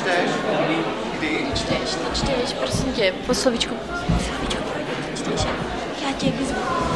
čteš? Kdy? Čteš, prosím tě, po slovíčku, čteš, já tě vyzvu.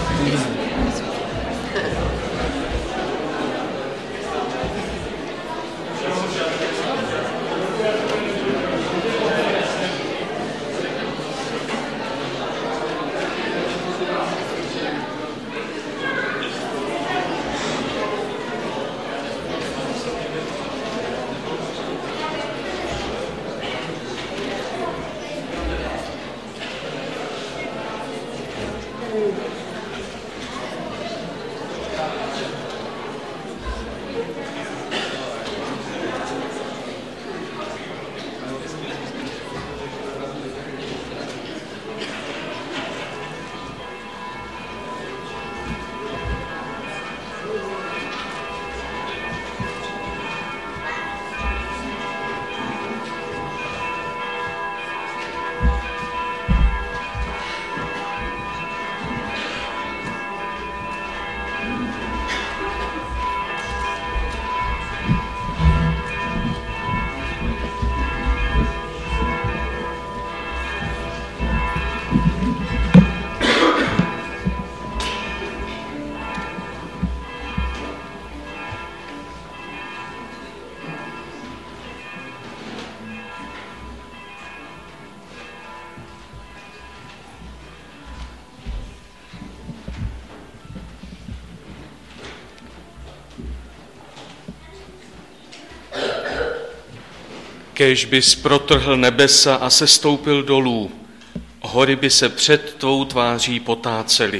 Kéž bys protrhl nebesa a sestoupil dolů, hory by se před tvou tváří potácely.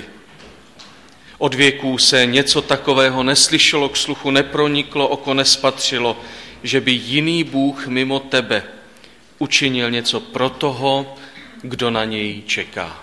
Od věků se něco takového neslyšelo, k sluchu neproniklo, oko nespatřilo, že by jiný Bůh mimo tebe učinil něco pro toho, kdo na něj čeká.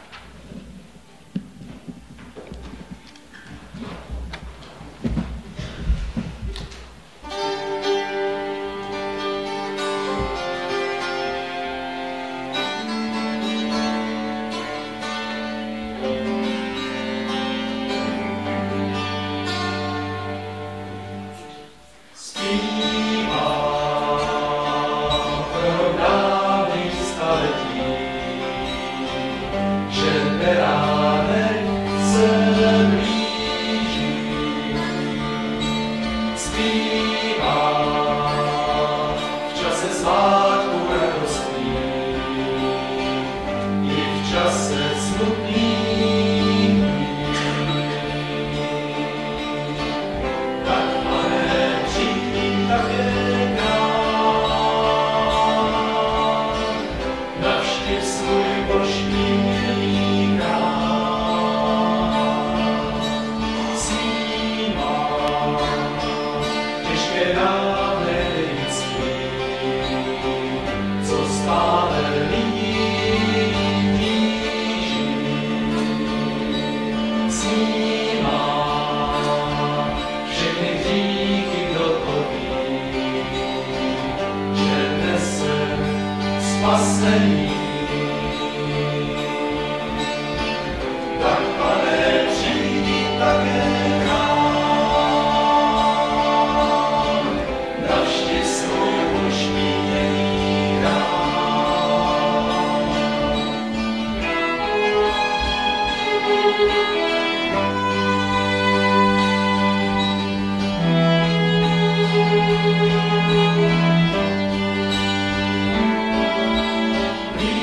Blíž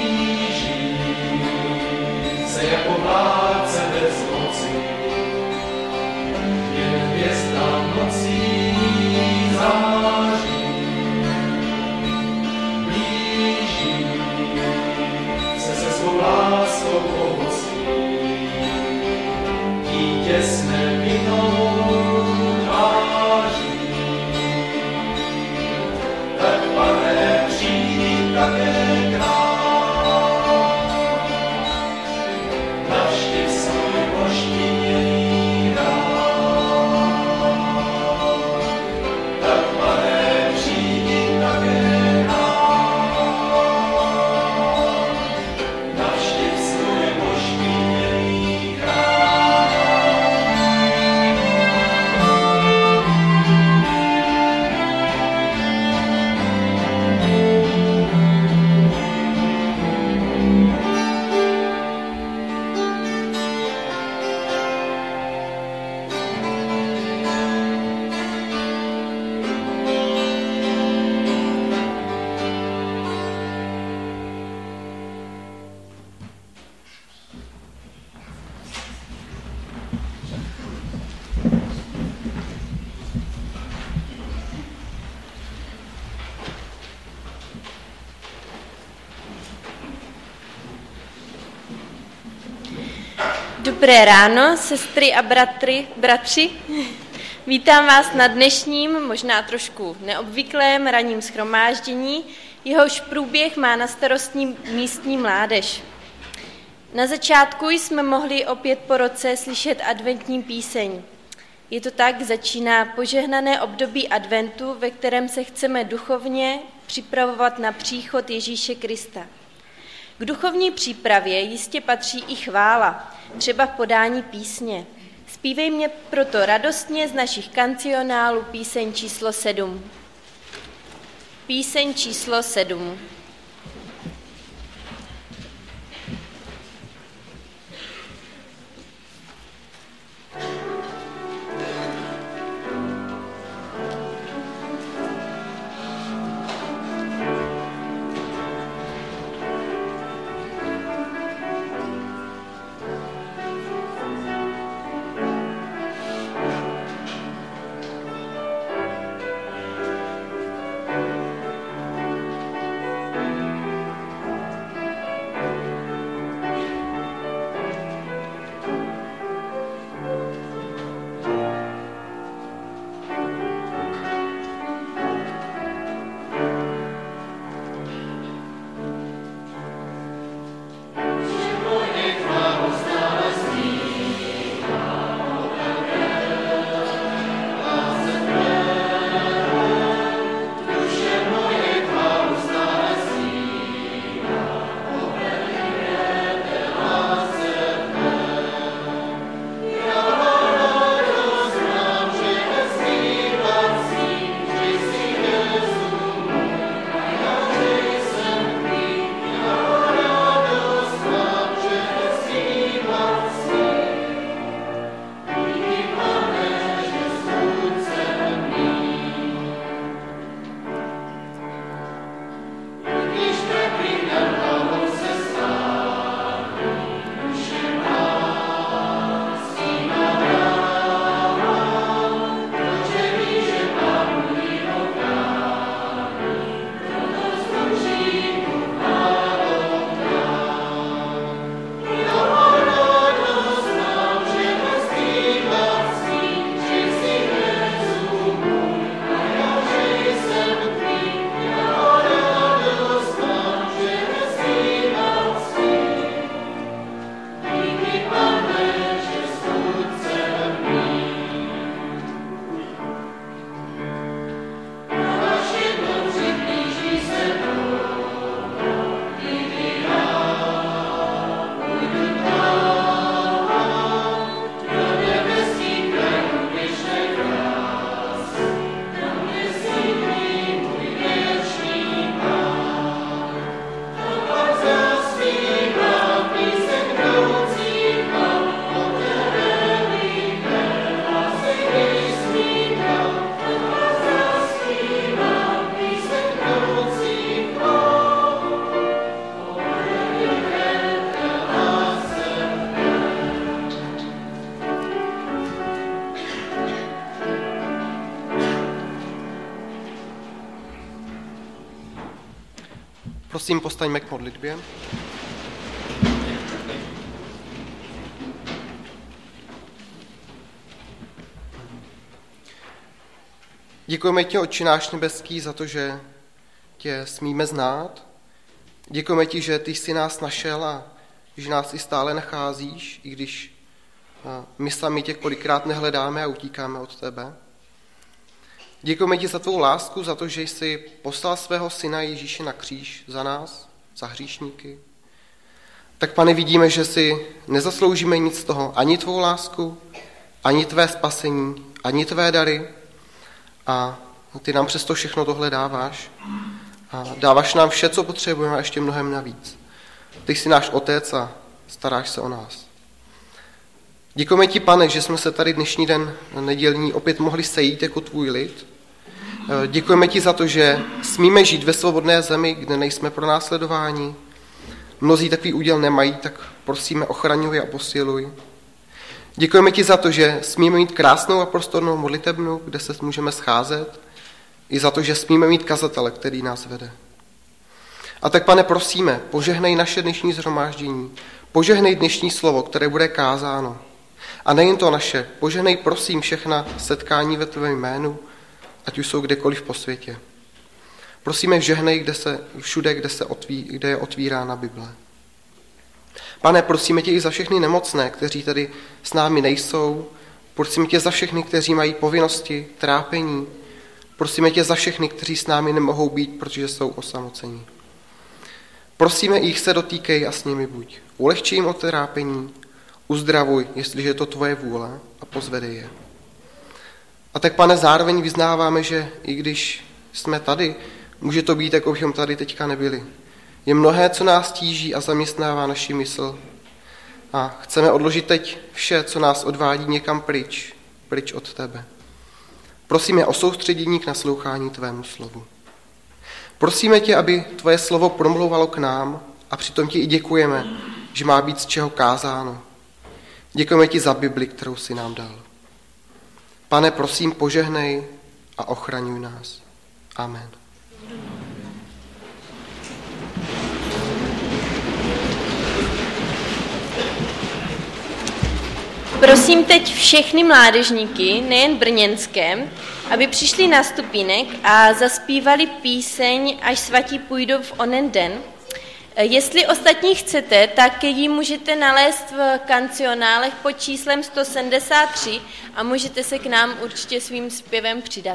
Dobré ráno, sestry a bratři. Vítám vás na dnešním, možná trošku neobvyklém ranním shromáždění, jehož průběh má na starosti místní mládež. Na začátku jsme mohli opět po roce slyšet adventní píseň. Je to tak, začíná požehnané období adventu, ve kterém se chceme duchovně připravovat na příchod Ježíše Krista. K duchovní přípravě jistě patří i chvála, třeba v podání písně. Zpívej mě proto radostně z našich kancionálů píseň číslo 7. Píseň číslo 7. Prosím, postaňme k modlitbě. Děkujeme ti, Otče náš nebeský, za to, že tě smíme znát. Děkujeme ti, že ty jsi nás našel a že nás i stále nacházíš, i když my sami tě kolikrát nehledáme a utíkáme od tebe. Děkujeme ti za tvou lásku, za to, že jsi poslal svého syna Ježíše na kříž za nás, za hříšníky. Tak, Pane, vidíme, že si nezasloužíme nic z toho, ani tvou lásku, ani tvé spasení, ani tvé dary. A ty nám přesto všechno tohle dáváš. A dáváš nám vše, co potřebujeme, a ještě mnohem navíc. Ty jsi náš otec a staráš se o nás. Děkujeme ti, Pane, že jsme se tady dnešní den nedělní opět mohli sejít jako tvůj lid. Děkujeme ti za to, že smíme žít ve svobodné zemi, kde nejsme pronásledováni. Mnozí takový úděl nemají, tak prosíme, ochraňuj a posiluj. Děkujeme ti za to, že smíme mít krásnou a prostornou modlitebnu, kde se můžeme scházet, i za to, že smíme mít kazatele, který nás vede. A tak, Pane, prosíme, požehnej naše dnešní shromáždění, Požehnej dnešní slovo, které bude kázáno. A nejen to naše, požehnej prosím všechna setkání ve tvém jménu, ať už jsou kdekoliv po světě. Prosíme, žehnej všude, kde je otvírána Bible. Pane, prosíme tě i za všechny nemocné, kteří tady s námi nejsou. Prosíme tě za všechny, kteří mají povinnosti, trápení. Prosíme tě za všechny, kteří s námi nemohou být, protože jsou osamocení. Prosíme, jich se dotýkej a s nimi buď. Ulehči jim od trápení, uzdravuj, jestliže je to tvoje vůle, a pozvedej je. A tak, Pane, zároveň vyznáváme, že i když jsme tady, může to být, jako bychom tady teďka nebyli. Je mnohé, co nás tíží a zaměstnává naši mysl. A chceme odložit teď vše, co nás odvádí někam pryč od tebe. Prosíme o soustředění k naslouchání tvému slovu. Prosíme tě, aby tvoje slovo promlouvalo k nám a přitom ti i děkujeme, že má být z čeho kázáno. Děkujeme ti za Bibli, kterou jsi nám dal. Pane, prosím, požehnej a ochraňuj nás. Amen. Prosím teď všechny mládežníky, nejen brněnské, aby přišli na stupínek a zaspívali píseň Až svatí půjdou v onen den. Jestli ostatní chcete, tak ji můžete nalézt v kancionálech pod číslem 173 a můžete se k nám určitě svým zpěvem přidat.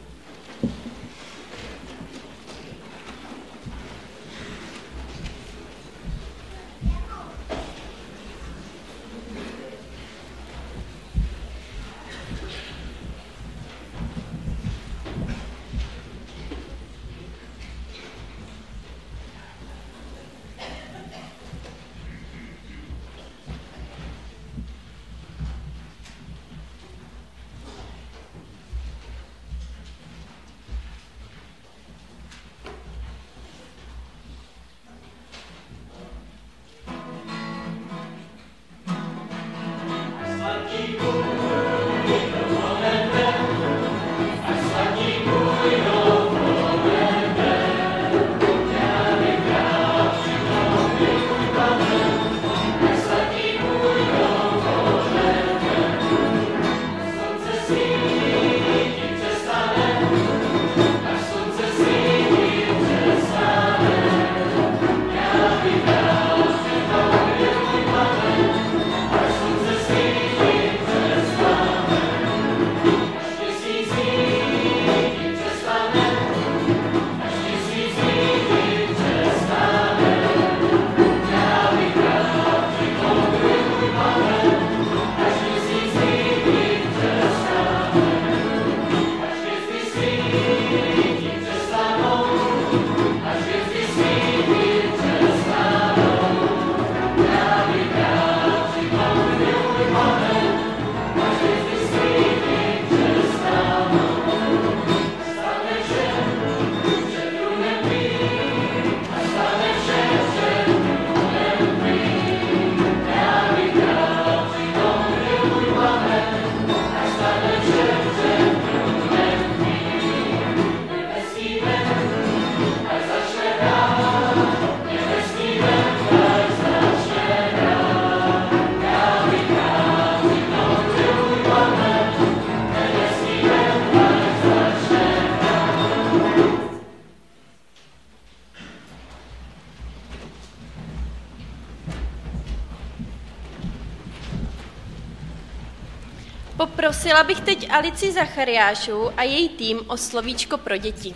Poprosila bych teď Alici Zachariášu a její tým o slovíčko pro děti.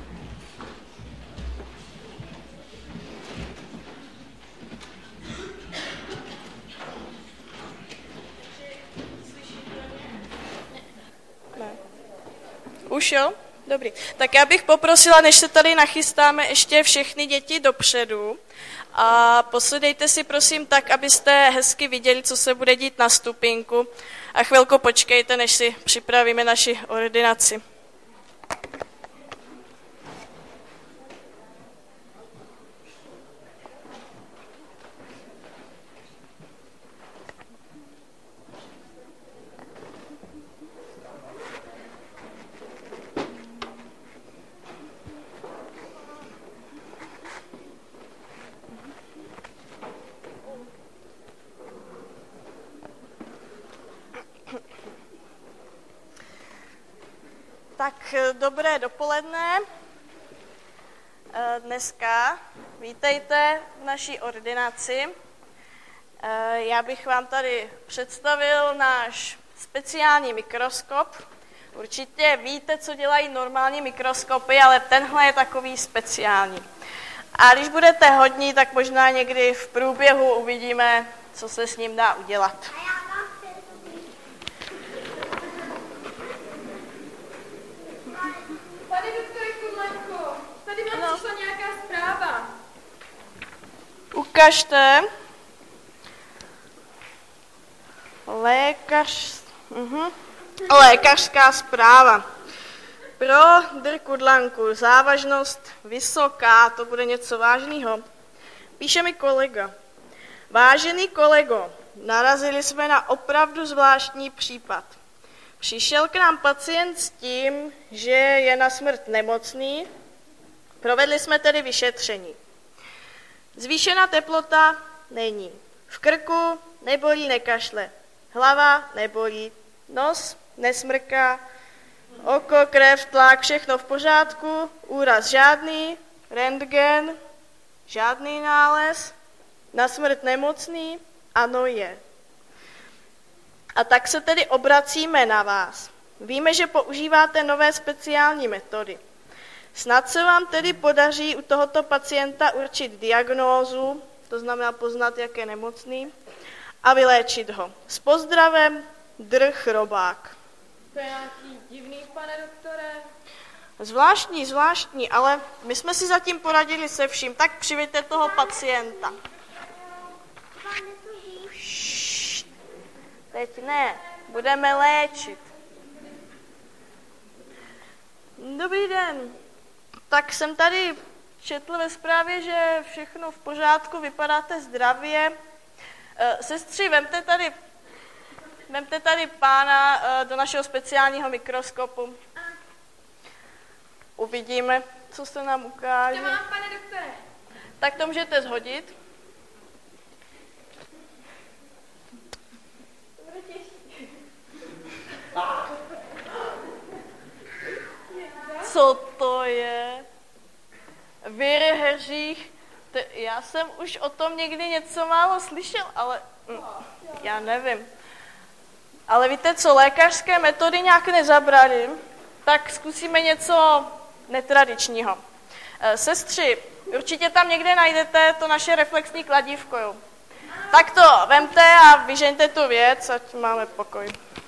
Už jo? Dobrý. Tak já bych poprosila, než se tady nachystáme, ještě všechny děti dopředu. A posedejte si prosím tak, abyste hezky viděli, co se bude dít na stupínku. A chvilku počkejte, než si připravíme naši ordinaci. Tak dobré dopoledne. Dneska vítejte v naší ordinaci. Já bych vám tady představil náš speciální mikroskop. Určitě víte, co dělají normální mikroskopy, ale tenhle je takový speciální. A když budete hodní, tak možná někdy v průběhu uvidíme, co se s ním dá udělat. Pane doktore Kudlenko, tady vám přišla nějaká zpráva. Ukažte. Lékařská zpráva. Pro Dr. Kudlanku závažnost vysoká, to bude něco vážného. Píše mi kolega. Vážený kolego, narazili jsme na opravdu zvláštní případ. Přišel k nám pacient s tím, že je na smrt nemocný. Provedli jsme tedy vyšetření. Zvýšená teplota není. V krku nebolí, nekašle. Hlava nebolí. Nos nesmrká. Oko, krev, tlak, všechno v pořádku. Úraz žádný. Rentgen, žádný nález. Na smrt nemocný? Ano, je. A tak se tedy obracíme na vás. Víme, že používáte nové speciální metody. Snad se vám tedy podaří u tohoto pacienta určit diagnózu, to znamená poznat, jak je nemocný, a vyléčit ho. S pozdravem, Dr. Chrobák. To je nějaký divný, pane doktore. Zvláštní, ale my jsme si zatím poradili se vším, tak přiveďte toho pacienta. Teď ne, budeme léčit. Dobrý den. Tak jsem tady četl ve zprávě, že všechno v pořádku, vypadáte zdravě. Sestři, vemte tady pána do našeho speciálního mikroskopu. Uvidíme, co se nám ukáže. To mám, pane doktore. Tak to můžete zhodit. Co to je? Vir Heřích. Já jsem už o tom někdy něco málo slyšel, ale já nevím. Ale víte co, lékařské metody nějak nezabrali, tak zkusíme něco netradičního. Sestři, určitě tam někde najdete to naše reflexní kladívko, jo. Tak to vemte a vyžeňte tu věc, ať máme pokoj.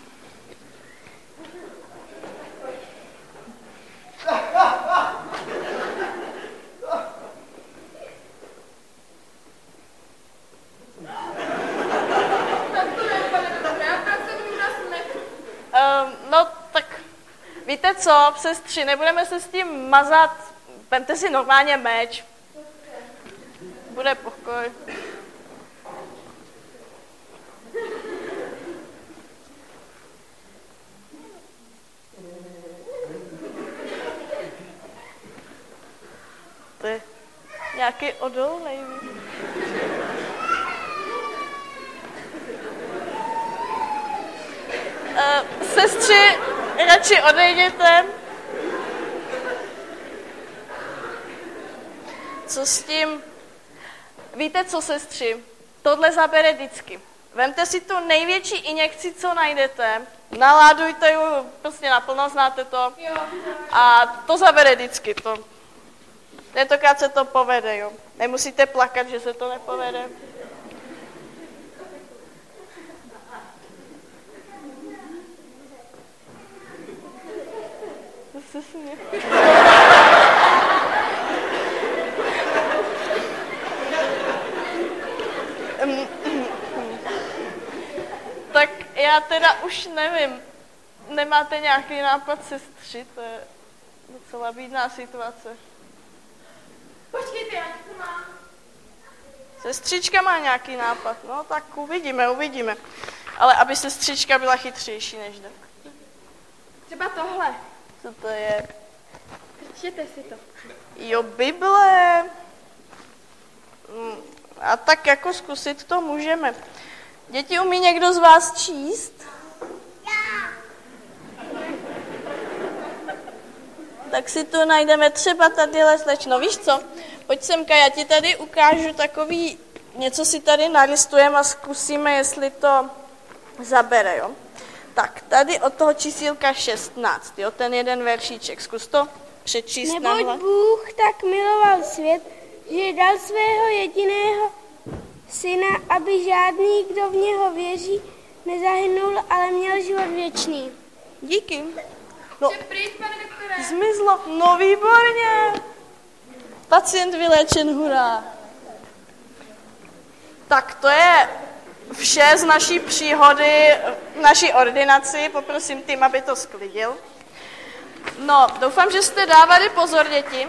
No tak, víte co, sestři, nebudeme se s tím mazat, vemte si normálně meč. Bude pokoj. To je nějaký odolnej. Sestři, radši odejděte. Co s tím? Víte co, sestři? Tohle zabere vždycky. Vemte si tu největší injekci, co najdete, naládujte ji prostě naplno, znáte to, a to zabere vždycky. Tentokrát se to povede, jo. Nemusíte plakat, že se to nepovede. Tak já teda už nevím. Nemáte nějaký nápad, sestři? To je docela bídná situace. Počkejte, já to mám. Sestřička má nějaký nápad. No tak uvidíme. Ale aby sestřička byla chytřejší než Dr. Třeba tohle. Co to je? Přečtěte si to. Jo, Bible. A tak jako zkusit to můžeme. Děti, umí někdo z vás číst? tak si to najdeme třeba tady, slečno. Víš co? Pojď semka, já ti tady ukážu takový, něco si tady nalistujeme a zkusíme, jestli to zabere, jo. Tak, tady od toho čísílka 16, jo, ten jeden veršíček, zkus to přečíst na hlas. Neboť Bůh tak miloval svět, že dal svého jediného syna, aby žádný, kdo v něho věří, nezahynul, ale měl život věčný. Díky. No, zmizlo. No, výborně. Pacient vyléčen, hurá. Tak to je vše z naší příhody, naší ordinaci. Poprosím tým, aby to sklidil. No, doufám, že jste dávali pozor, děti.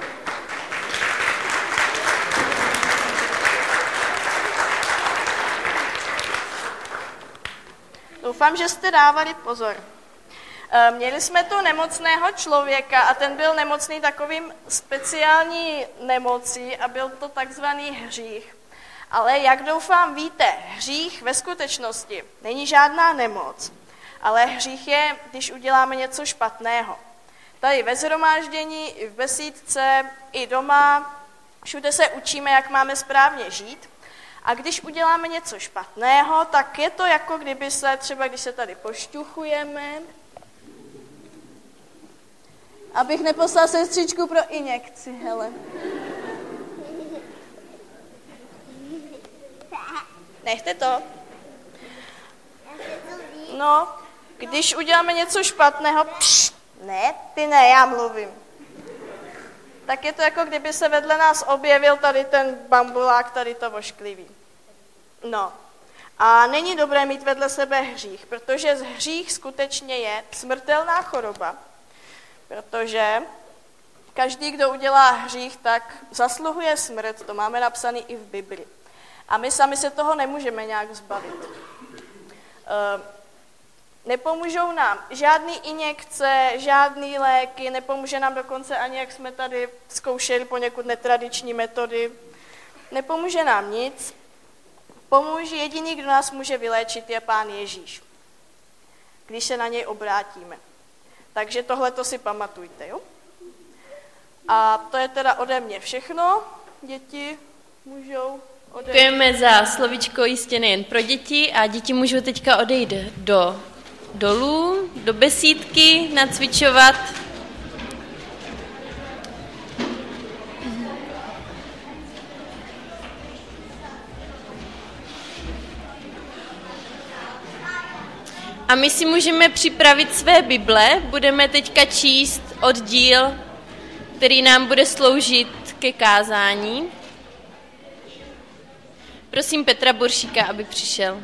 Doufám, že jste dávali pozor. Měli jsme tu nemocného člověka a ten byl nemocný takovým speciální nemocí a byl to takzvaný hřích. Ale jak doufám víte, hřích ve skutečnosti není žádná nemoc, ale hřích je, když uděláme něco špatného. Tady ve shromáždění, i v besídce, i doma, všude se učíme, jak máme správně žít. A když uděláme něco špatného, tak je to jako kdyby se, třeba když se tady pošťuchujeme, abych neposlal sestřičku pro injekci, hele. Nechte to. No, když uděláme něco špatného, ne, ty ne, já mluvím. Tak je to jako kdyby se vedle nás objevil tady ten bambulák, tady to vošklivý. No, a není dobré mít vedle sebe hřích, protože hřích skutečně je smrtelná choroba, protože každý, kdo udělá hřích, tak zasluhuje smrt, to máme napsané i v Bibli. A my sami se toho nemůžeme nějak zbavit. Nepomůžou nám žádný injekce, žádný léky, nepomůže nám dokonce ani, jak jsme tady zkoušeli poněkud netradiční metody. Nepomůže nám nic. Pomůže jediný, kdo nás může vyléčit, je Pán Ježíš, když se na něj obrátíme. Takže tohleto si pamatujte, jo? A to je teda ode mě všechno. Děti můžou odejít. Děkujeme za slovíčko jistě nejen pro děti a děti můžou teďka odejít dolů, do besídky, nacvičovat. A my si můžeme připravit své Bible, budeme teďka číst oddíl, který nám bude sloužit ke kázání. Prosím Petra Boršíka, aby přišel.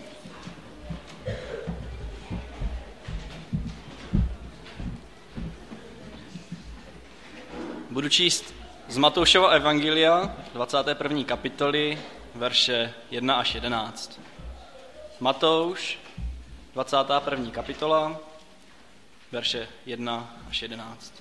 Budu číst z Matoušova evangelia, 21. kapitoly, verše 1 až 11. Matouš, 21. kapitola, verše 1 až 11.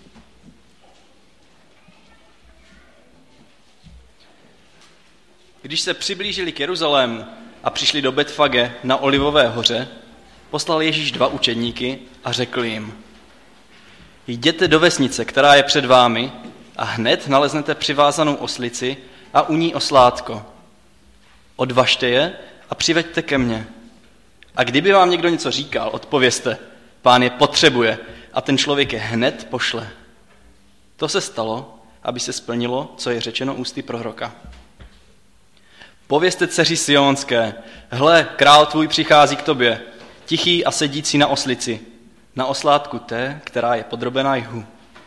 Když se přiblížili k Jeruzalému a přišli do Betfage na Olivové hoře, poslal Ježíš 2 učedníky a řekl jim: Jděte do vesnice, která je před vámi, a hned naleznete přivázanou oslici a u ní oslátko. Odvažte je a přiveďte ke mně. A kdyby vám někdo něco říkal, odpovězte: Pán je potřebuje a ten člověk je hned pošle. To se stalo, aby se splnilo, co je řečeno ústy proroka. Povězte dceři Sionské: Hle, král tvůj přichází k tobě, tichý a sedící na oslici, na oslátku té, která je podrobená jhu.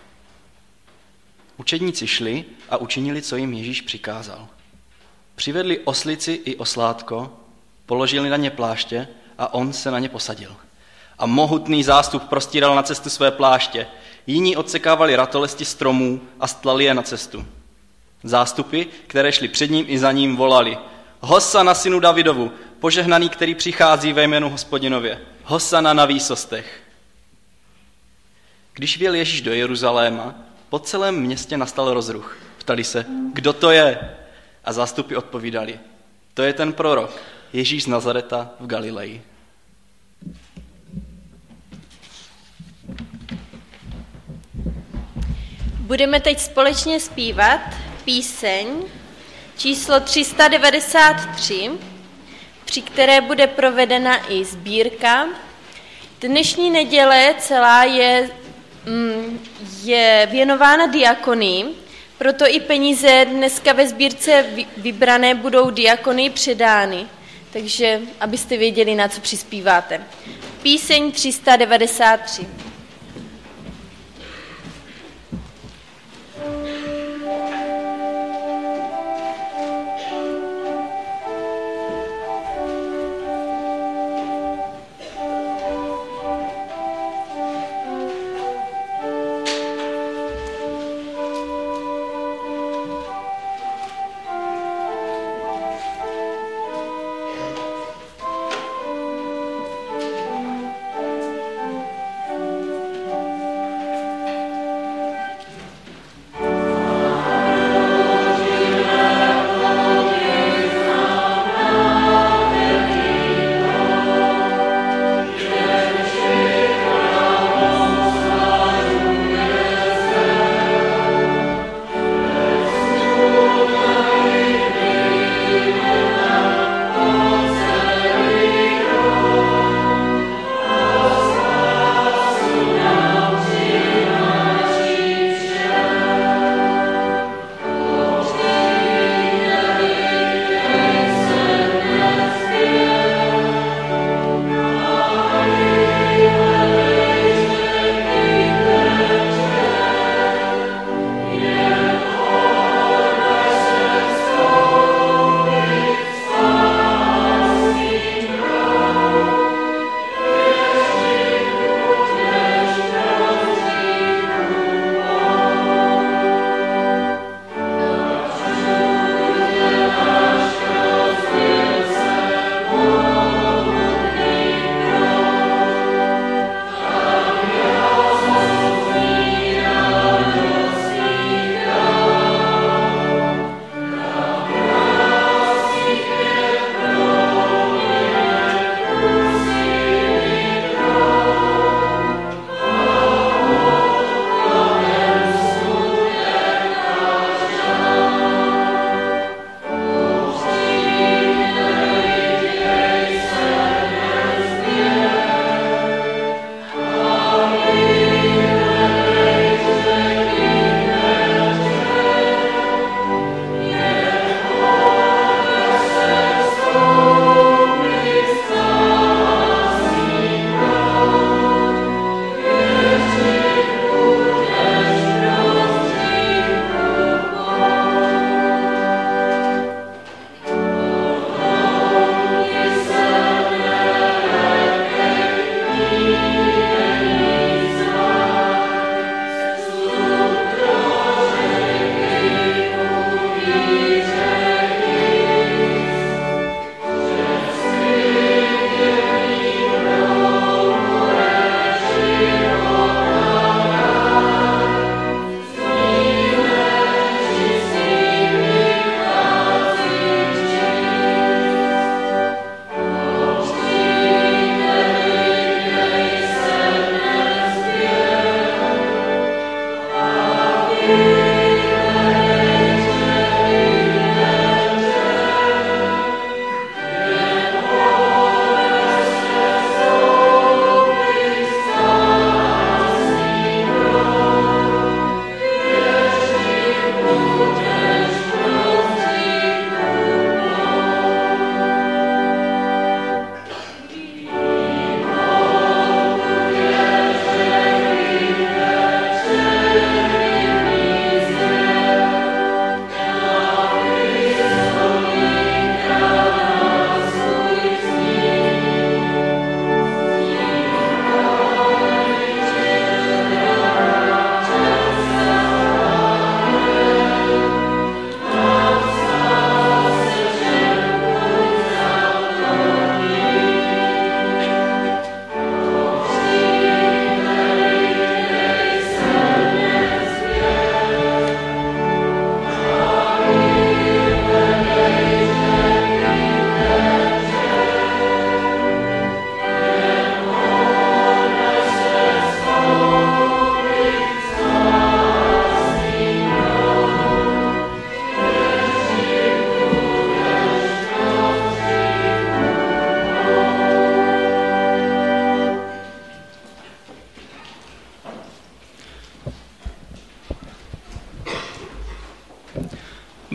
Učedníci šli a učinili, co jim Ježíš přikázal. Přivedli oslici i oslátko, položili na ně pláště a on se na ně posadil. A mohutný zástup prostíral na cestu své pláště. Jiní odsekávali ratolesti stromů a stlali je na cestu. Zástupy, které šly před ním i za ním, volali: Hosana synu Davidovu, požehnaný, který přichází ve jménu Hospodinově. Hosana na výsostech. Když vjel Ježíš do Jeruzaléma, po celém městě nastal rozruch. Ptali se: Kdo to je? A zástupy odpovídali: To je ten prorok, Ježíš z Nazareta v Galileji. Budeme teď společně zpívat píseň číslo 393, při které bude provedena i sbírka. Dnešní neděle celá je věnována diakonii, proto i peníze dneska ve sbírce vybrané budou diakonii předány, takže abyste věděli, na co přispíváte. Píseň 393.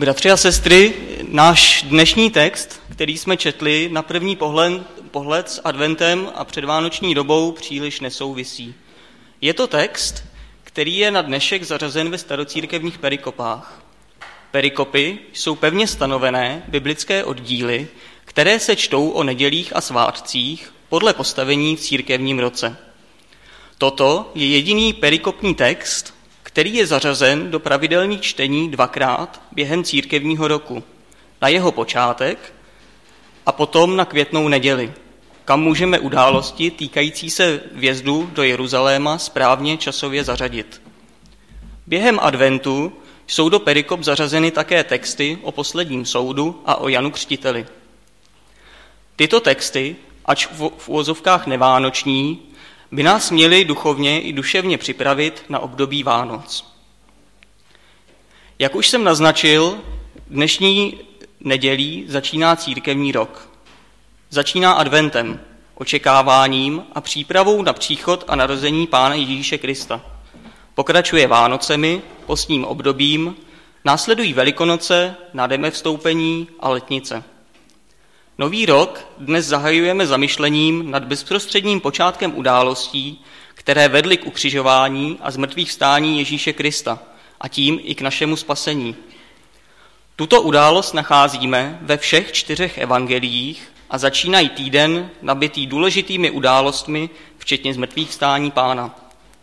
Bratři a sestry, náš dnešní text, který jsme četli, na první pohled s adventem a předvánoční dobou příliš nesouvisí. Je to text, který je na dnešek zařazen ve starocírkevních perikopách. Perikopy jsou pevně stanovené biblické oddíly, které se čtou o nedělích a svátcích podle postavení v církevním roce. Toto je jediný perikopní text, který je zařazen do pravidelných čtení dvakrát během církevního roku. Na jeho počátek a potom na Květnou neděli, kam můžeme události týkající se vjezdu do Jeruzaléma správně časově zařadit. Během adventu jsou do perikop zařazeny také texty o posledním soudu a o Janu Křtiteli. Tyto texty, ač v uvozovkách nevánoční, by nás měly duchovně i duševně připravit na období Vánoc. Jak už jsem naznačil, dnešní nedělí začíná církevní rok. Začíná adventem, očekáváním a přípravou na příchod a narození Pána Ježíše Krista. Pokračuje Vánocemi, postním obdobím, následují Velikonoce, Nademevstoupení a Letnice. Nový rok dnes zahajujeme zamyšlením nad bezprostředním počátkem událostí, které vedly k ukřižování a zmrtvýchvstání Ježíše Krista a tím i k našemu spasení. Tuto událost nacházíme ve všech 4 evangeliích a začínají týden nabitý důležitými událostmi, včetně zmrtvýchvstání Pána.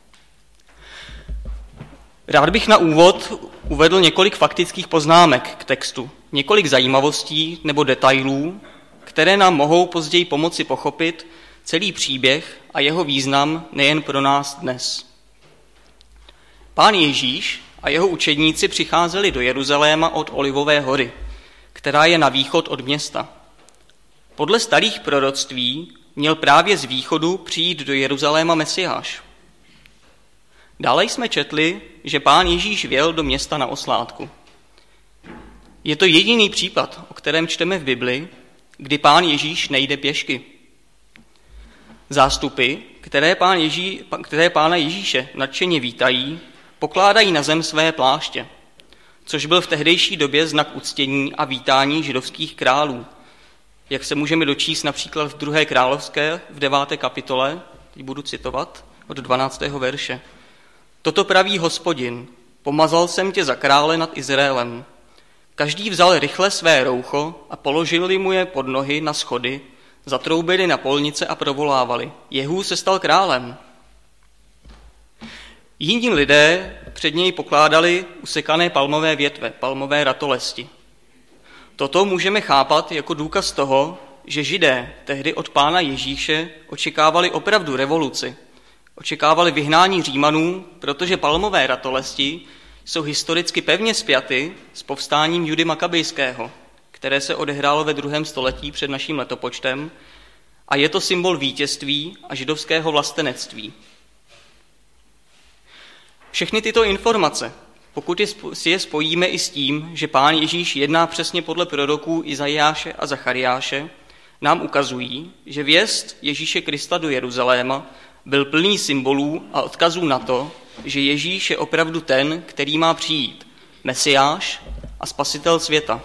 Rád bych na úvod uvedl několik faktických poznámek k textu, několik zajímavostí nebo detailů, které nám mohou později pomoci pochopit celý příběh a jeho význam nejen pro nás dnes. Pán Ježíš a jeho učedníci přicházeli do Jeruzaléma od Olivové hory, která je na východ od města. Podle starých proroctví měl právě z východu přijít do Jeruzaléma Mesiáš. Dále jsme četli, že Pán Ježíš vjel do města na oslátku. Je to jediný případ, o kterém čteme v Bibli, kdy Pán Ježíš nejde pěšky. Zástupy, které Pána Ježíše nadšeně vítají, pokládají na zem své pláště, což byl v tehdejší době znak uctění a vítání židovských králů, jak se můžeme dočíst například v 2. královské v 9. kapitole, teď budu citovat, od 12. verše. Toto praví Hospodin, pomazal jsem tě za krále nad Izraelem. Každý vzal rychle své roucho a položili mu je pod nohy na schody, zatroubili na polnice a provolávali. Jehu se stal králem. Jiní lidé před něj pokládali usekané palmové větve, palmové ratolesti. Toto můžeme chápat jako důkaz toho, že Židé tehdy od Pána Ježíše očekávali opravdu revoluci. Očekávali vyhnání Římanů, protože palmové ratolesti jsou historicky pevně spjaty s povstáním Judy Makabejského, které se odehrálo ve 2. století před naším letopočtem a je to symbol vítězství a židovského vlastenectví. Všechny tyto informace, pokud si je spojíme i s tím, že Pán Ježíš jedná přesně podle proroků Izajáše a Zachariáše, nám ukazují, že vjezd Ježíše Krista do Jeruzaléma byl plný symbolů a odkazů na to, že Ježíš je opravdu ten, který má přijít, Mesiáš a spasitel světa.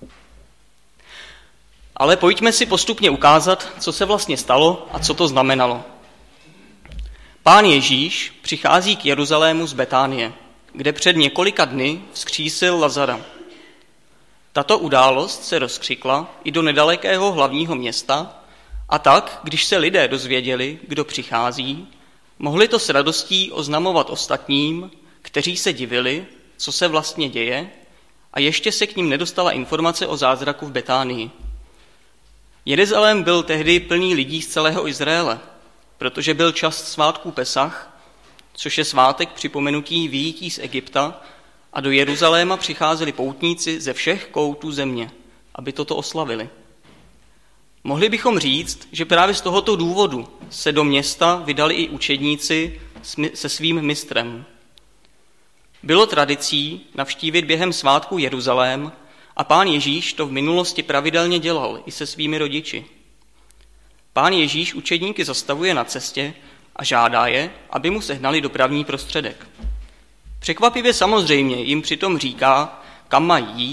Ale pojďme si postupně ukázat, co se vlastně stalo a co to znamenalo. Pán Ježíš přichází k Jeruzalému z Betánie, kde před několika dny vzkřísil Lazara. Tato událost se rozkřikla i do nedalekého hlavního města a tak, když se lidé dozvěděli, kdo přichází, mohli to s radostí oznamovat ostatním, kteří se divili, co se vlastně děje, a ještě se k ním nedostala informace o zázraku v Betánii. Jeruzalém byl tehdy plný lidí z celého Izraele, protože byl čas svátků Pesach, což je svátek připomenutí vyjití z Egypta, a do Jeruzaléma přicházeli poutníci ze všech koutů země, aby toto oslavili. Mohli bychom říct, že právě z tohoto důvodu se do města vydali i učedníci se svým mistrem. Bylo tradicí navštívit během svátku Jeruzalém a Pán Ježíš to v minulosti pravidelně dělal i se svými rodiči. Pán Ježíš učedníky zastavuje na cestě a žádá je, aby mu sehnali dopravní prostředek. Překvapivě samozřejmě jim přitom říká, kam mají jít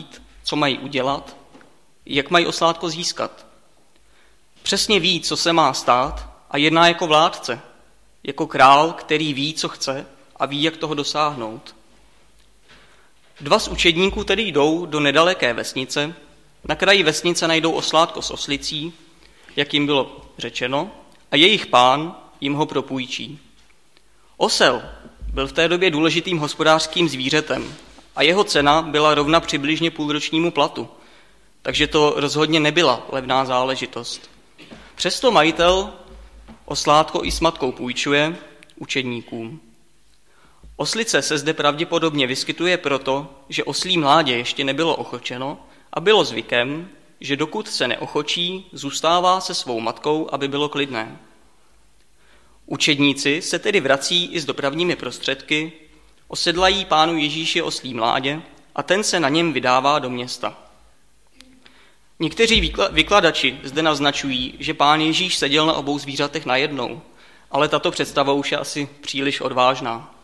co mají udělat, jak mají oslátko získat. Přesně ví, co se má stát a jedná jako vládce, jako král, který ví, co chce a ví, jak toho dosáhnout. Dva z učedníků tedy jdou do nedaleké vesnice, na kraji vesnice najdou oslátko s oslicí, jak jim bylo řečeno, a jejich pán jim ho propůjčí. Osel byl v té době důležitým hospodářským zvířetem a jeho cena byla rovna přibližně půlročnímu platu, takže to rozhodně nebyla levná záležitost. Přesto majitel oslátko i s matkou půjčuje učedníkům. Oslice se zde pravděpodobně vyskytuje proto, že oslí mládě ještě nebylo ochočeno a bylo zvykem, že dokud se neochočí, zůstává se svou matkou, aby bylo klidné. Učedníci se tedy vrací i s dopravními prostředky, osedlají pánu Ježíši oslí mládě a ten se na něm vydává do města. Někteří vykladači zde naznačují, že pán Ježíš seděl na obou zvířatech najednou, ale tato představa už je asi příliš odvážná.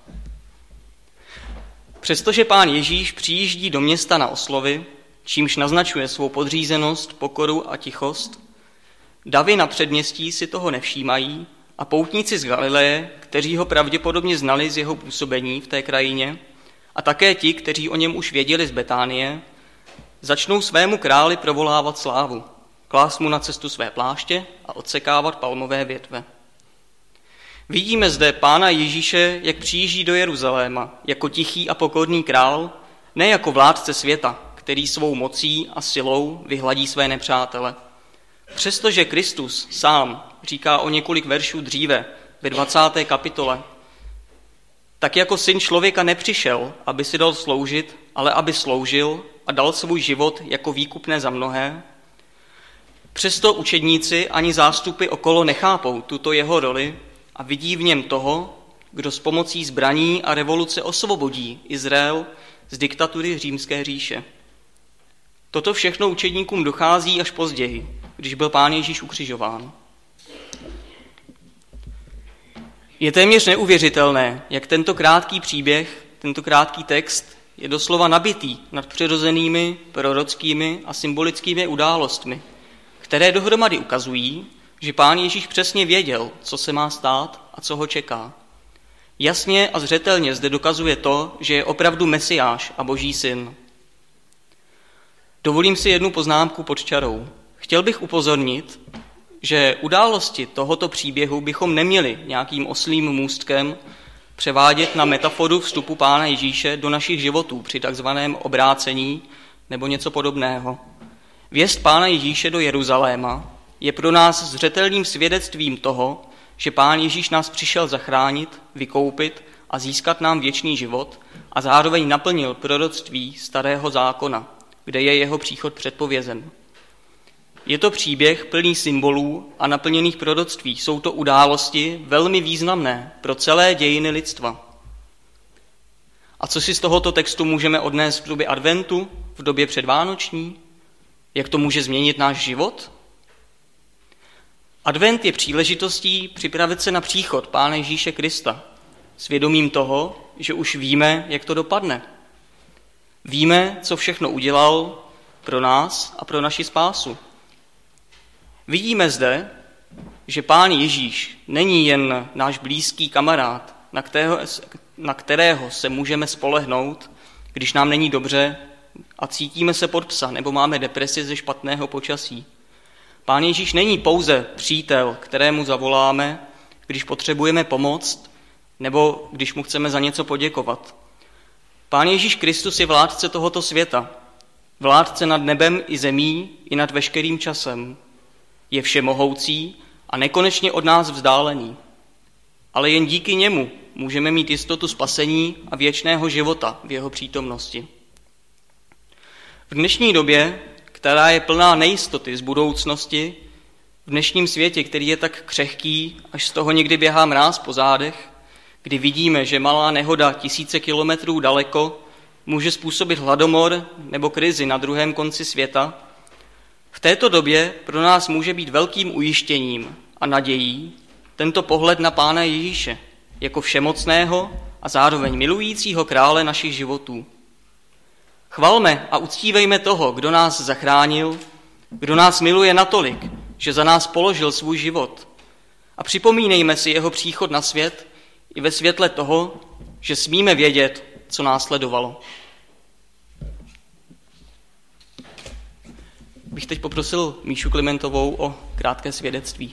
Přestože pán Ježíš přijíždí do města na oslovy, čímž naznačuje svou podřízenost, pokoru a tichost, davy na předměstí si toho nevšímají a poutníci z Galileje, kteří ho pravděpodobně znali z jeho působení v té krajině, a také ti, kteří o něm už věděli z Betánie, začnou svému králi provolávat slávu, klást mu na cestu své pláště a odsekávat palmové větve. Vidíme zde pána Ježíše, jak přijíždí do Jeruzaléma jako tichý a pokorný král, ne jako vládce světa, který svou mocí a silou vyhladí své nepřátele. Přestože Kristus sám říká o několik veršů dříve ve 20. kapitole, tak jako syn člověka nepřišel, aby si dal sloužit, ale aby sloužil a dal svůj život jako výkupné za mnohé, přesto učedníci ani zástupy okolo nechápou tuto jeho roli a vidí v něm toho, kdo s pomocí zbraní a revoluce osvobodí Izrael z diktatury Římské říše. Toto všechno učedníkům dochází až později, když byl pán Ježíš ukřižován. Je téměř neuvěřitelné, jak tento krátký příběh, tento krátký text je doslova nabitý nadpřirozenými, prorockými a symbolickými událostmi, které dohromady ukazují, že pán Ježíš přesně věděl, co se má stát a co ho čeká. Jasně a zřetelně zde dokazuje to, že je opravdu Mesiáš a Boží syn. Dovolím si jednu poznámku pod čarou. Chtěl bych upozornit, že události tohoto příběhu bychom neměli nějakým oslím můstkem převádět na metaforu vstupu pána Ježíše do našich životů při takzvaném obrácení nebo něco podobného. Věst pána Ježíše do Jeruzaléma je pro nás zřetelným svědectvím toho, že pán Ježíš nás přišel zachránit, vykoupit a získat nám věčný život a zároveň naplnil proroctví starého zákona, kde je jeho příchod předpovězen. Je to příběh plný symbolů a naplněných proroctví. Jsou to události velmi významné pro celé dějiny lidstva. A co si z tohoto textu můžeme odnést v době adventu, v době předvánoční? Jak to může změnit náš život? Advent je příležitostí připravit se na příchod Pána Ježíše Krista, s vědomím toho, že už víme, jak to dopadne. Víme, co všechno udělal pro nás a pro naši spásu. Vidíme zde, že Pán Ježíš není jen náš blízký kamarád, na kterého se můžeme spolehnout, když nám není dobře a cítíme se pod psa nebo máme depresi ze špatného počasí. Pán Ježíš není pouze přítel, kterému zavoláme, když potřebujeme pomoct nebo když mu chceme za něco poděkovat. Pán Ježíš Kristus je vládce tohoto světa, vládce nad nebem i zemí i nad veškerým časem. Je všemohoucí a nekonečně od nás vzdálený. Ale jen díky němu můžeme mít jistotu spasení a věčného života v jeho přítomnosti. V dnešní době, která je plná nejistoty z budoucnosti, v dnešním světě, který je tak křehký, až z toho někdy běhá mráz po zádech, kdy vidíme, že malá nehoda tisíce kilometrů daleko může způsobit hladomor nebo krizi na druhém konci světa, v této době pro nás může být velkým ujištěním a nadějí tento pohled na Pána Ježíše jako všemocného a zároveň milujícího krále našich životů. Chvalme a uctívejme toho, kdo nás zachránil, kdo nás miluje natolik, že za nás položil svůj život. A připomínejme si jeho příchod na svět i ve světle toho, že smíme vědět, co následovalo. Bych teď poprosil Míšu Klimentovou o krátké svědectví.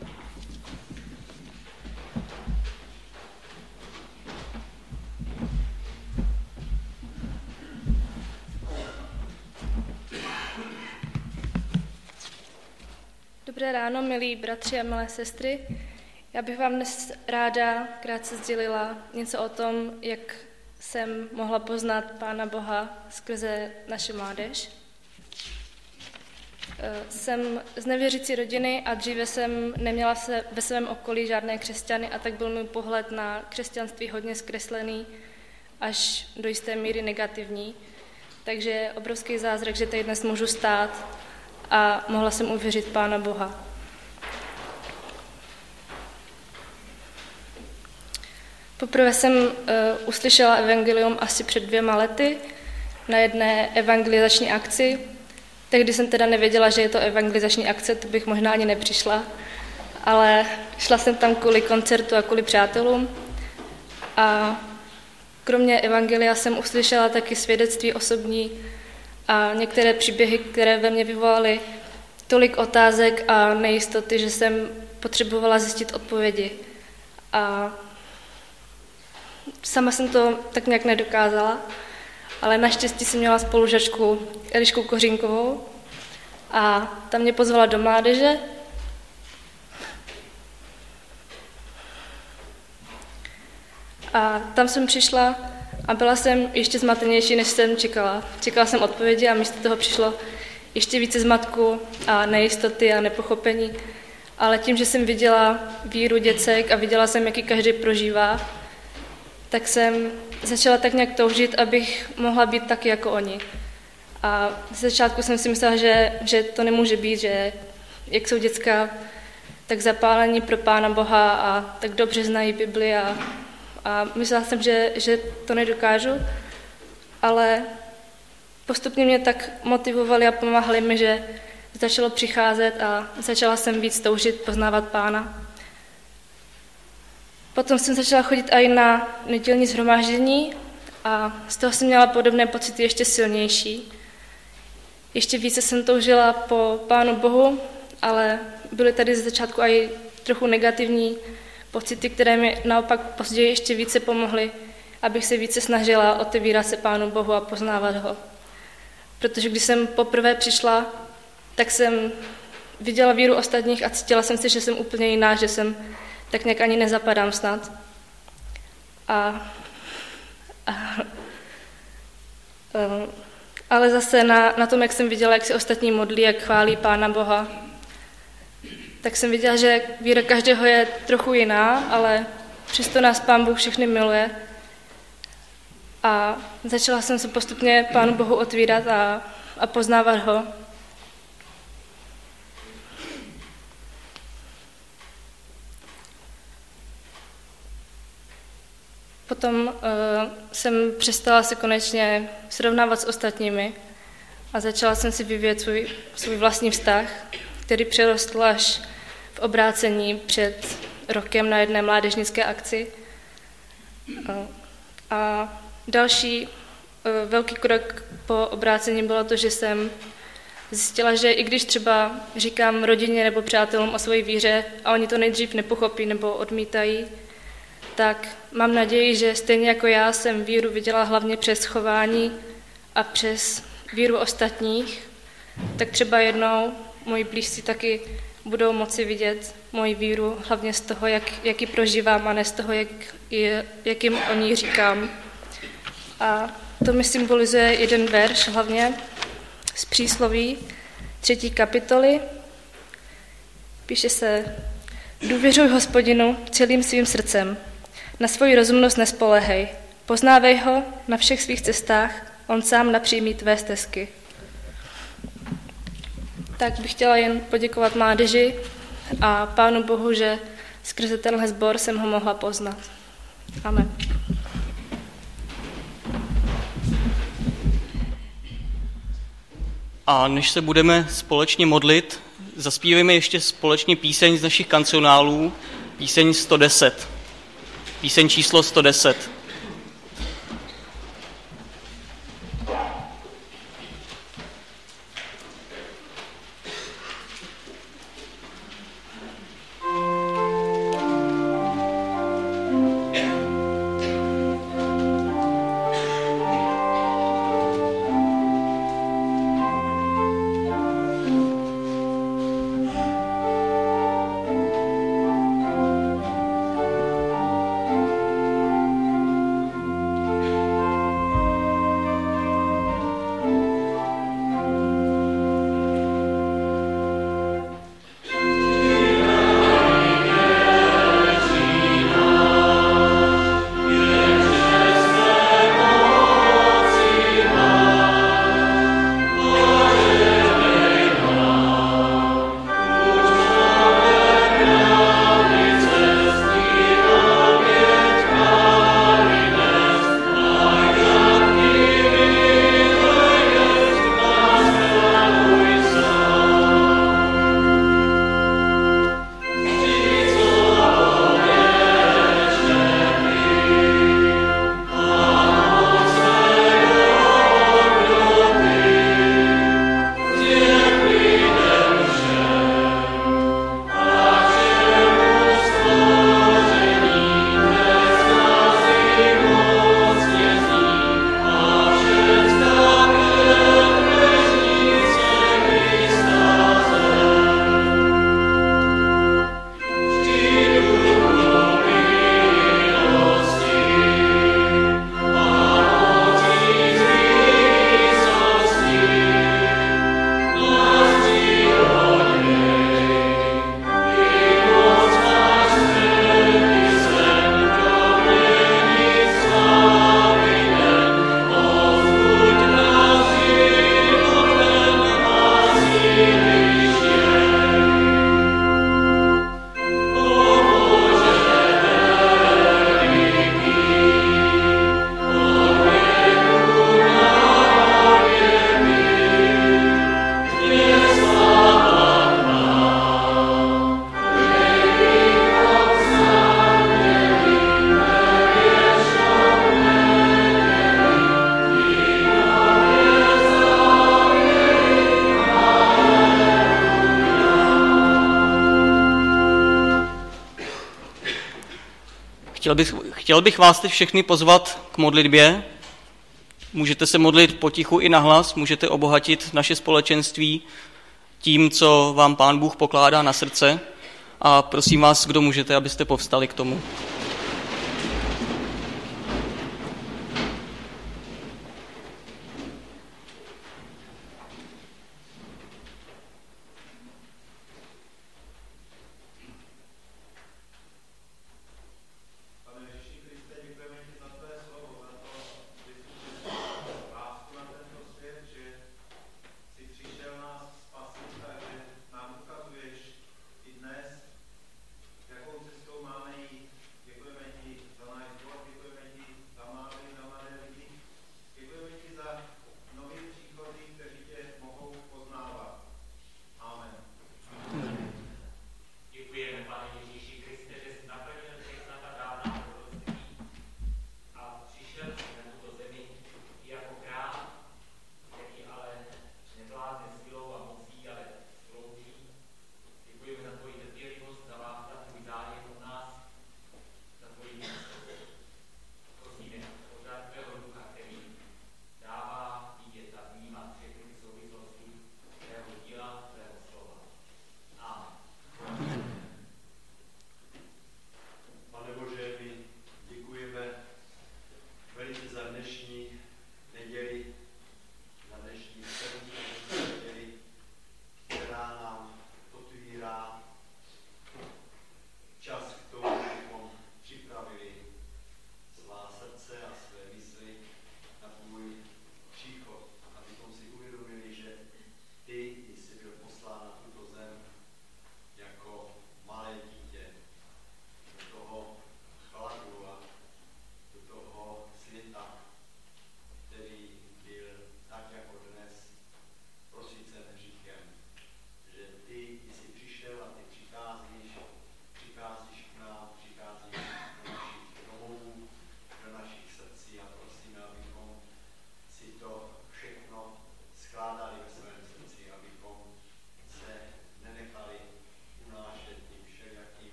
Dobré ráno, milí bratři a milé sestry. Já bych vám dnes ráda krátce sdělila něco o tom, jak jsem mohla poznat Pána Boha skrze naši mládež. Jsem z nevěřící rodiny a dříve jsem neměla ve svém okolí žádné křesťany a tak byl můj pohled na křesťanství hodně zkreslený, až do jisté míry negativní. Takže je obrovský zázrak, že tady dnes můžu stát a mohla jsem uvěřit Pána Boha. Poprvé jsem uslyšela evangelium asi před 2 lety na jedné evangelizační akci. Tehdy jsem teda nevěděla, že je to evangelizační akce, to bych možná ani nepřišla, ale šla jsem tam kvůli koncertu a kvůli přátelům. A kromě evangelia jsem uslyšela taky svědectví osobní a některé příběhy, které ve mně vyvolaly tolik otázek a nejistoty, že jsem potřebovala zjistit odpovědi. A sama jsem to tak nějak nedokázala, ale naštěstí jsem měla spolužačku Elišku Kořínkovou a ta mě pozvala do mládeže. A tam jsem přišla a byla jsem ještě zmatenější, než jsem čekala. Čekala jsem odpovědi a místo toho přišlo ještě více zmatku a nejistoty a nepochopení. Ale tím, že jsem viděla víru děcek a viděla jsem, jak ji každý prožívá, tak jsem začala tak nějak toužit, abych mohla být taky jako oni. A ze začátku jsem si myslela, že to nemůže být, že jak jsou děcka tak zapálení pro Pána Boha a tak dobře znají Bibli a myslela jsem, že to nedokážu, ale postupně mě tak motivovali a pomáhali mi, že začalo přicházet a začala jsem víc toužit poznávat Pána. Potom jsem začala chodit i na nedělní shromáždění a z toho jsem měla podobné pocity ještě silnější. Ještě více jsem toužila po Pánu Bohu, ale byly tady ze začátku i trochu negativní pocity, které mi naopak později ještě více pomohly, abych se více snažila otevírat se Pánu Bohu a poznávat ho. Protože když jsem poprvé přišla, tak jsem viděla víru ostatních a cítila jsem si, že jsem úplně jiná, že jsem tak nějak ani nezapadám snad. Ale zase na tom, jak jsem viděla, jak se ostatní modlí, jak chválí Pána Boha, tak jsem viděla, že víra každého je trochu jiná, ale přesto nás Pán Bůh všechny miluje. A začala jsem se postupně Pánu Bohu otvírat a poznávat ho. Potom jsem přestala se konečně srovnávat s ostatními a začala jsem si vyvíjet svůj vlastní vztah, který přerostl až v obrácení před rokem na jedné mládežnické akci. A další velký krok po obrácení bylo to, že jsem zjistila, že i když třeba říkám rodině nebo přátelům o své víře a oni to nejdřív nepochopí nebo odmítají, tak mám naději, že stejně jako já jsem víru viděla hlavně přes chování a přes víru ostatních, tak třeba jednou moji blízcí taky budou moci vidět moji víru hlavně z toho, jak ji prožívám a ne z toho, jak jim o ní říkám. A to mi symbolizuje jeden verš hlavně z Přísloví 3. kapitoly. Píše se: Důvěřuj Hospodinu celým svým srdcem, na svoji rozumnost nespolehej, poznávej ho na všech svých cestách, on sám napřímí tvé stezky. Tak bych chtěla jen poděkovat mládeži a Pánu Bohu, že skrze tenhle sbor jsem ho mohla poznat. Amen. A než se budeme společně modlit, zaspívejme ještě společně píseň z našich kancionálů, píseň 110. Píseň číslo 110. Chtěl bych vás teď všechny pozvat k modlitbě. Můžete se modlit potichu i nahlas, můžete obohatit naše společenství tím, co vám Pán Bůh pokládá na srdce. A prosím vás, kdo můžete, abyste povstali k tomu. Jakou cestou máme jít,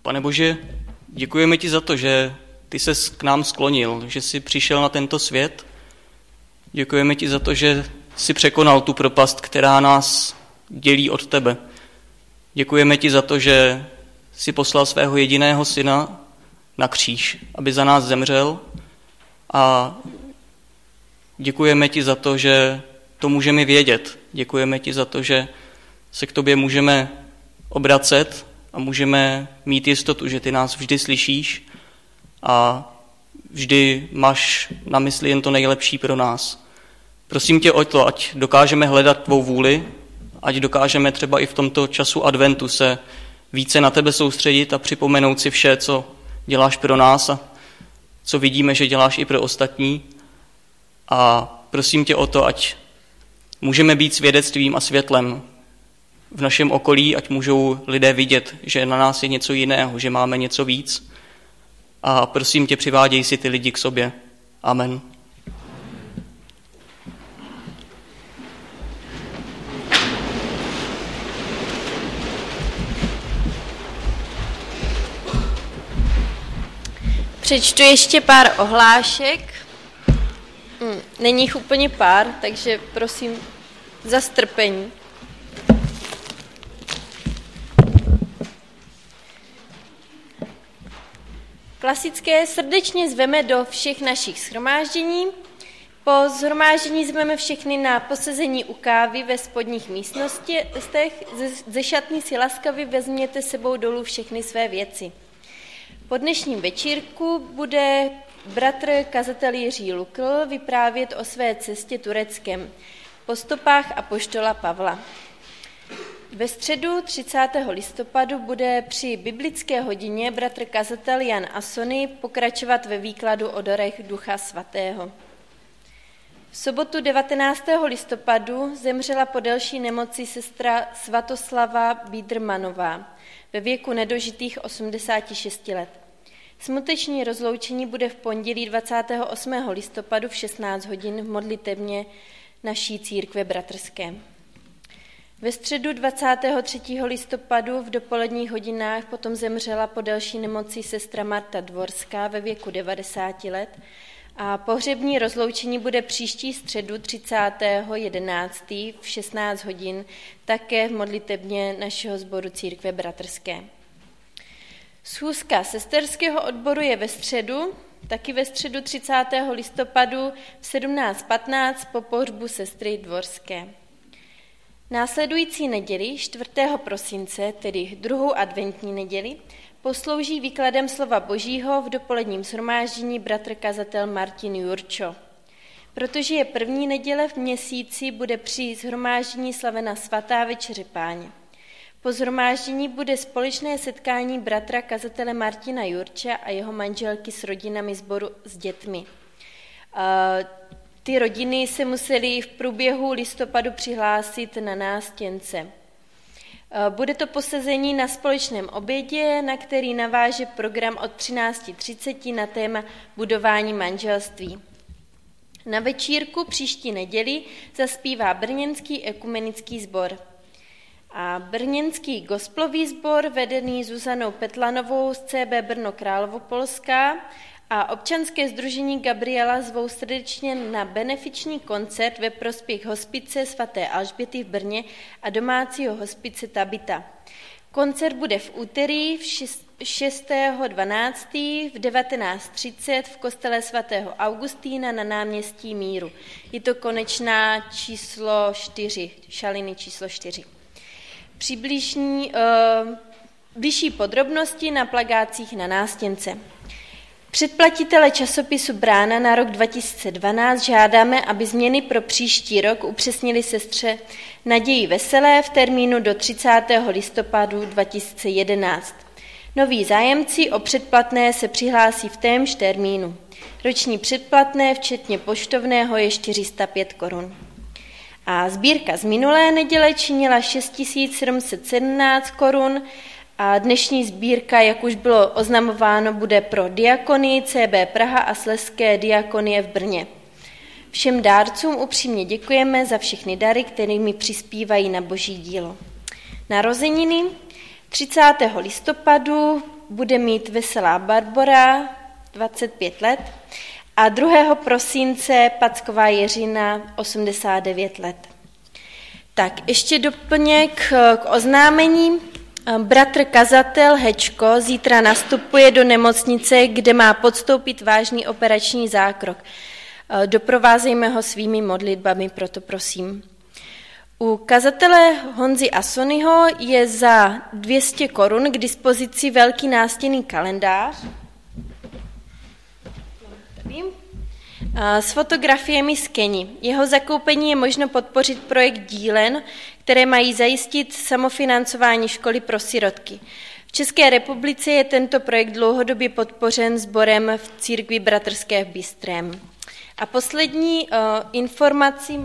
Pane Bože, děkujeme ti za to, že ty ses k nám sklonil, že jsi přišel na tento svět. Děkujeme ti za to, že jsi překonal tu propast, která nás dělí od tebe. Děkujeme ti za to, že jsi poslal svého jediného syna na kříž, aby za nás zemřel, a děkujeme ti za to, že to můžeme vědět. Děkujeme ti za to, že se k tobě můžeme obracet a můžeme mít jistotu, že ty nás vždy slyšíš a vždy máš na mysli jen to nejlepší pro nás. Prosím tě o to, ať dokážeme hledat tvou vůli, ať dokážeme třeba i v tomto času adventu se více na tebe soustředit a připomenout si vše, co děláš pro nás a co vidíme, že děláš i pro ostatní. A prosím tě o to, ať můžeme být svědectvím a světlem v našem okolí, ať můžou lidé vidět, že na nás je něco jiného, že máme něco víc. A prosím tě, přiváděj si ty lidi k sobě. Amen. Přečtu ještě pár ohlášek. Není jich úplně pár, takže prosím za strpení. Klasické srdečně zveme do všech našich shromáždění. Po shromáždění zveme všechny na posezení u kávy ve spodních místnostech. Ze šatny si laskavě vezměte sebou dolů všechny své věci. Po dnešním večírku bude bratr kazatel Jiří Lukl vyprávět o své cestě Tureckem po stopách apoštola Pavla. Ve středu 30. listopadu bude při biblické hodině bratr kazatel Jan Asony pokračovat ve výkladu o darech Ducha Svatého. V sobotu 19. listopadu zemřela po delší nemoci sestra Svatoslava Biedermanová ve věku nedožitých 86 let. Smuteční rozloučení bude v pondělí 28. listopadu v 16 hodin v modlitebně naší církve bratrské. Ve středu 23. listopadu v dopoledních hodinách potom zemřela po delší nemoci sestra Marta Dvorská ve věku 90 let a pohřební rozloučení bude příští středu 30.11. v 16 hodin také v modlitebně našeho sboru církve bratrské. Schůzka sesterského odboru je ve středu, taky ve středu 30. listopadu v 17:15 po pohřbu sestry Dvorské. Následující neděli 4. prosince, tedy druhou adventní neděli, poslouží výkladem slova Božího v dopoledním shromáždění bratr kazatel Martin Jurčo. Protože je první neděle v měsíci, bude při shromáždění slavena svatá večeře Páně. Po shromáždění bude společné setkání bratra kazatele Martina Jurča a jeho manželky s rodinami sboru s dětmi. Ty rodiny se musely v průběhu listopadu přihlásit na nástěnce. Bude to posezení na společném obědě, na který naváže program od 13:30 na téma budování manželství. Na večírku příští neděli zaspívá brněnský ekumenický sbor. A brněnský gospelový sbor, vedený Zuzanou Petlanovou z CB Brno Královopolská, a občanské sdružení Gabriela zvou srdečně na benefiční koncert ve prospěch hospice svaté Alžběty v Brně a domácího hospice Tabita. Koncert bude v úterý 6.12. v 19:30 v kostele svatého Augustína na náměstí Míru. Je to konečná číslo 4, šaliny číslo 4. Bližší podrobnosti na plakácích na nástěnce. Předplatitele časopisu Brána na rok 2012 žádáme, aby změny pro příští rok upřesnili sestře Naději Veselé v termínu do 30. listopadu 2011. Noví zájemci o předplatné se přihlásí v témž termínu. Roční předplatné, včetně poštovného, je 405 korun. A sbírka z minulé neděle činila 6 717 korun a dnešní sbírka, jak už bylo oznamováno, bude pro diakonii CB Praha a Slezské diakonie v Brně. Všem dárcům upřímně děkujeme za všechny dary, kterými přispívají na boží dílo. Narozeniny 30. listopadu bude mít Veselá Barbora, 25 let, a 2. prosince Packová Jiřina, 89 let. Tak, ještě doplněk k oznámení. Bratr kazatel Hečko zítra nastupuje do nemocnice, kde má podstoupit vážný operační zákrok. Doprovázejme ho svými modlitbami, proto prosím. U kazatele Honzy Asonyho je za 200 korun k dispozici velký nástěnný kalendář s fotografiemi z Keni. Jeho zakoupení je možno podpořit projekt Dílen, které mají zajistit samofinancování školy pro sirotky. V České republice je tento projekt dlouhodobě podpořen sborem v církvi bratrské v Bystrém. A poslední informaci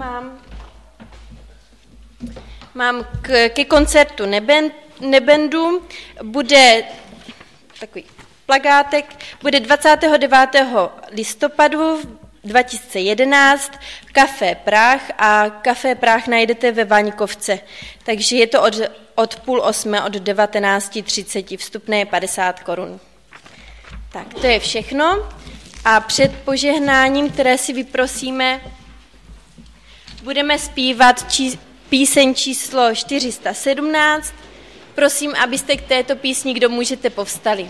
mám ke koncertu Nebendu. Bude takový plagátek, bude 29. listopadu 2011 v Café Práh a Café Práh najdete ve Vaňkovce. Takže je to od 7:30 od 19:30, vstupné je 50 korun. Tak to je všechno a před požehnáním, které si vyprosíme, budeme zpívat píseň číslo 417. Prosím, abyste k této písni, kdo můžete, povstali.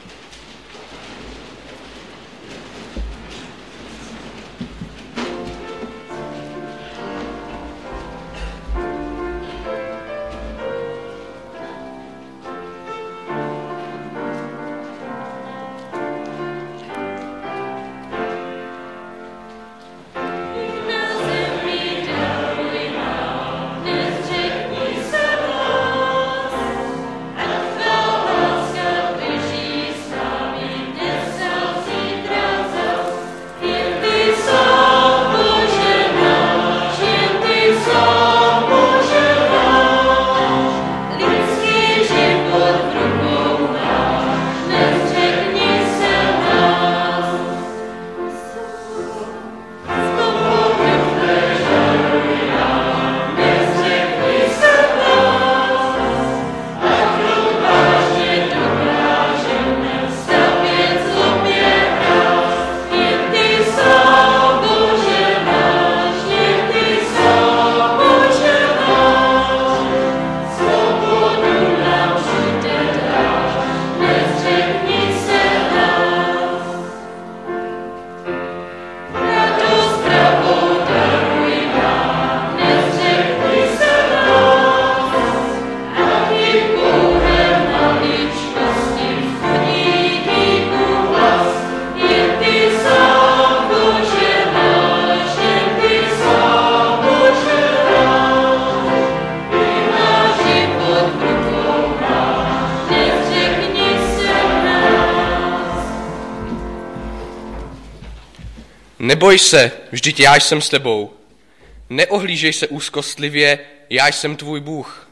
Neboj se, vždyť já jsem s tebou. Neohlížej se úzkostlivě, já jsem tvůj Bůh.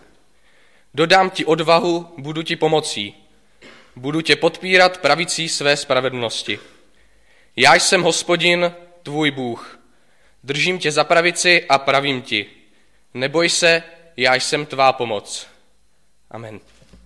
Dodám ti odvahu, budu ti pomocí. Budu tě podpírat pravicí své spravedlnosti. Já jsem Hospodin, tvůj Bůh. Držím tě za pravici a pravím ti. Neboj se, já jsem tvá pomoc. Amen.